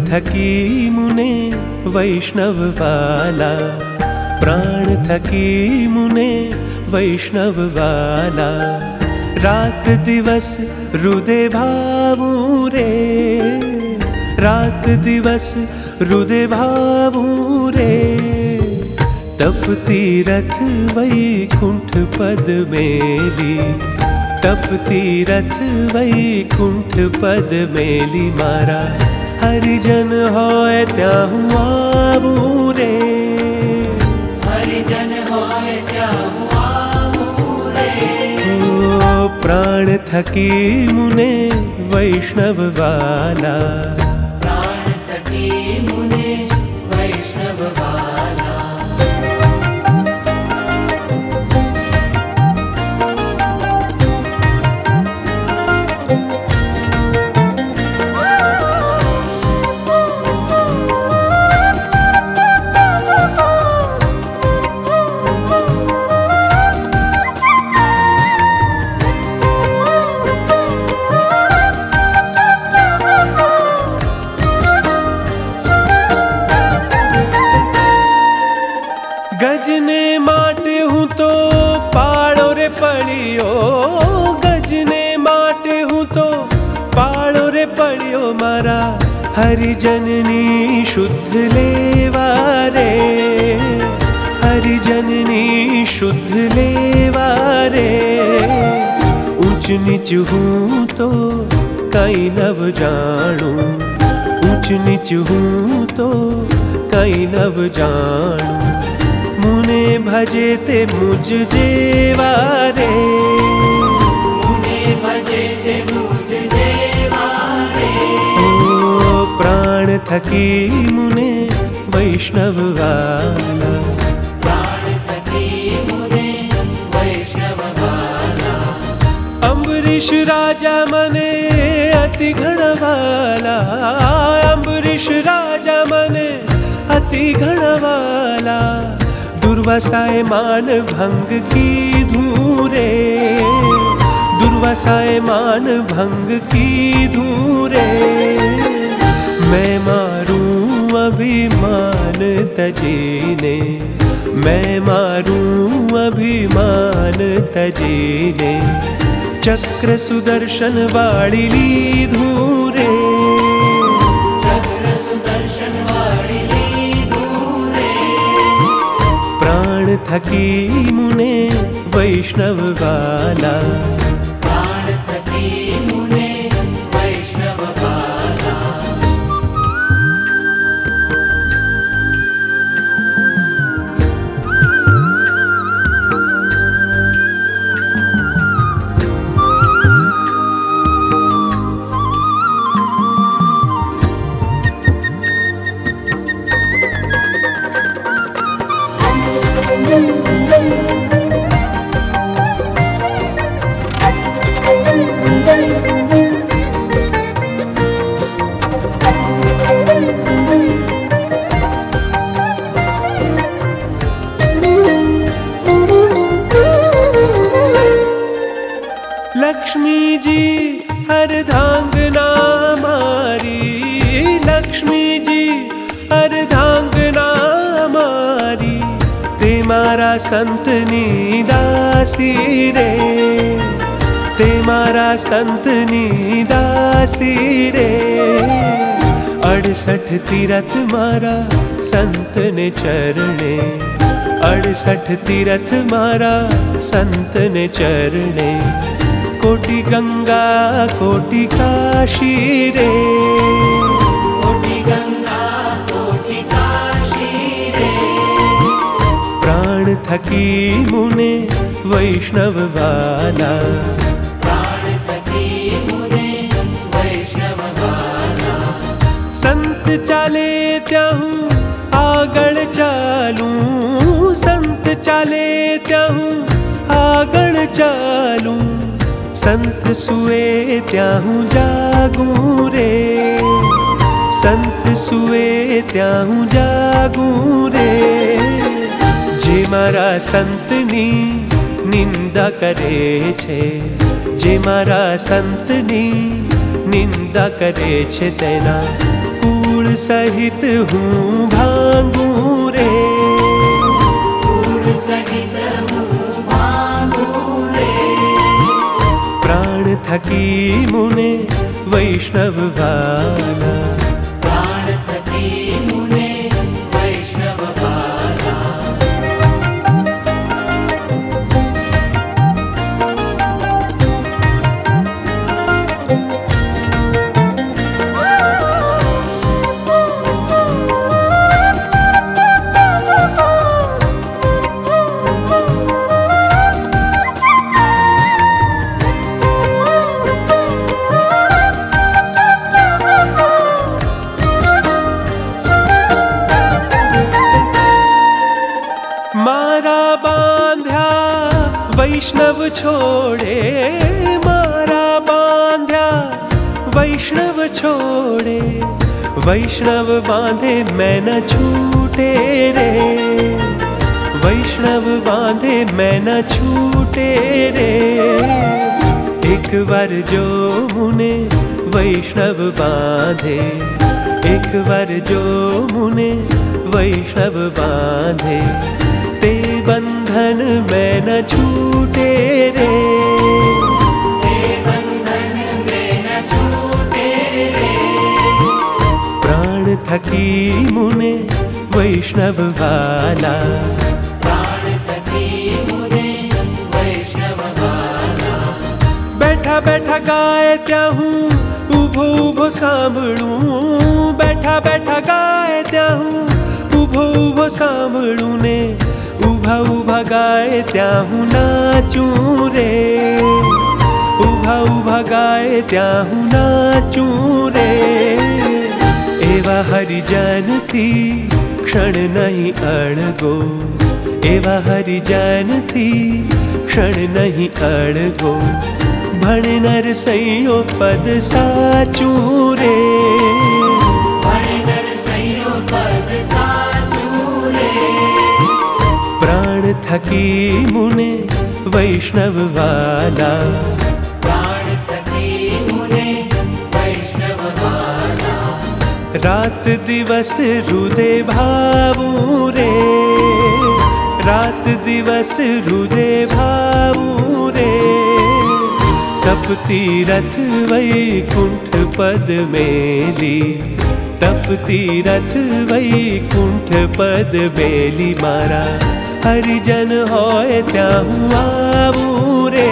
थकी मुने वैष्णव वाला, प्राण थकी मुने वैष्णव वाला। रात दिवस हृदय भावू रे, रात दिवस हृदय भावू रे। तप तीरथ वैकुंठ पद मेली, तप तीरथ वैकुंठ पद मेली। मारा हरिजन होय त्याहू आवू रे, हरिजन होय त्याहू आवू रे। ओ प्राण थकी मुने वैष्णव वाला, प्राण थकी मुने वैष्णव वाला। गजने माटे हूँ तो पाड़ो रे पड़ियो, गजने माटे हूँ तो पाड़ो रे पड़ियो। मारा हरिजननी शुद्ध लेवा रे, हरिजननी शुद्ध लेवा रे। ऊंच नीच हूँ तो कई नव जानू, ऊंच नीच हूँ तो कई नव जानू। मुने भजे ते मुझ जेवा रे, मुने भजे ते मुझ जेवा रे। ओ प्राण थकी मुने वैष्णव वाला, प्राण थकी मुने वैष्णव वाला। अम्बरीश राजा मने अति घणवाला, अम्बरीश राजा मने अति घणवाला। दुर्वासाए मान भंग की धूरे, दुर्वासाए मान भंग की धूरे। मैं मारूं अभिमान तजीने, मैं मारूं अभिमान तजीने। चक्र सुदर्शन वाड़ी ली धूरे, चक्र सुदर्शन वाड़ी ली धूरे। प्राण थकी मुने वैष्णव वाला, प्राण थकी मुने वैष्णव वाला। लक्ष्मी जी अर्धांगना मारी, लक्ष्मी जी अर्धांगना मारी। ते मारा संतनी दासी रे, ते मारा संतनी दासी रे। 68 तीरथ मारा संत ने चरणे, 68 तीरथ मारा संत ने चरणे। कोटि गंगा कोटि काशी रे, कोटि गंगा कोटि काशी रे। प्राण थकी मुने वैष्णव वाला, प्राण थकी मुने वैष्णव वाला। संत चाले त्याहू आगळ चालू, संत चाले त्याहू आगळ चालू। संत सुए त्याहू जागू रे, संत सुए त्याहू जागू रे। जे मारा संतनी निंदा करे छे, जे मारा संतनी निंदा करे छे तेना कूळ सहित हूँ भांगू रे, धूल सहित हूँ भांगू रे। प्राण थकी मुने वैष्णव वाला, प्राण थकी मुने वैष्णव वाला। मारा बांध्या वैष्णव छोड़े, मारा बांध्या वैष्णव छोड़े, वैष्णव बांधे मैं न छूटे रे, वैष्णव बांधे मैं न छूटे रे। एक बार जो मुने वैष्णव बांधे, एक बार जो मुने वैष्णव बांधे, ते बंधन में न छूटे रे, ते बंधन में न छूटे रे। प्राण थकी मुने वैष्णव वाला, प्राण थकी मुने वैष्णव वाला। बैठा बैठा गाए त्या हूँ उभो उभो सांभळूं, बैठा बैठा गाए त्या हूँ उभो उभो सांभळूं ने, उभा उभा गाए त्या हूँ नाचूं रे, उभा उभा गाए त्या हूँ नाचूं रे। एवा हरिजन थी क्षण नहीं अड़गो, एवा हरिजन थी क्षण नहीं अड़गो, भण नर सैयो पद साचूं रे, भण नर सैयो पद साचूं रे। प्राण थकी मुने वैष्णव वाला, प्राण थकी मुने वैष्णव वाला। रात दिवस रुदे भावूं रे, रात दिवस रुदे भावूं रे। तप तीरथ वैकुंठ पद मेली, तप तीरथ वैकुंठ पद मेली, मारा हरिजन होय त्याहूँ आवूं रे,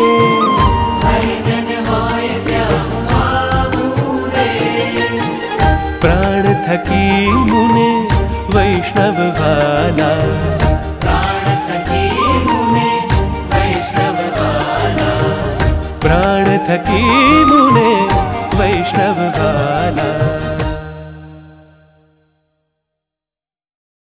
हरिजन होय त्याहूँ आवूं रे। प्राण थकी मुने वैष्णव वाला, प्राण थकी मुने वैष्णव वाला। प्राण थकी मुने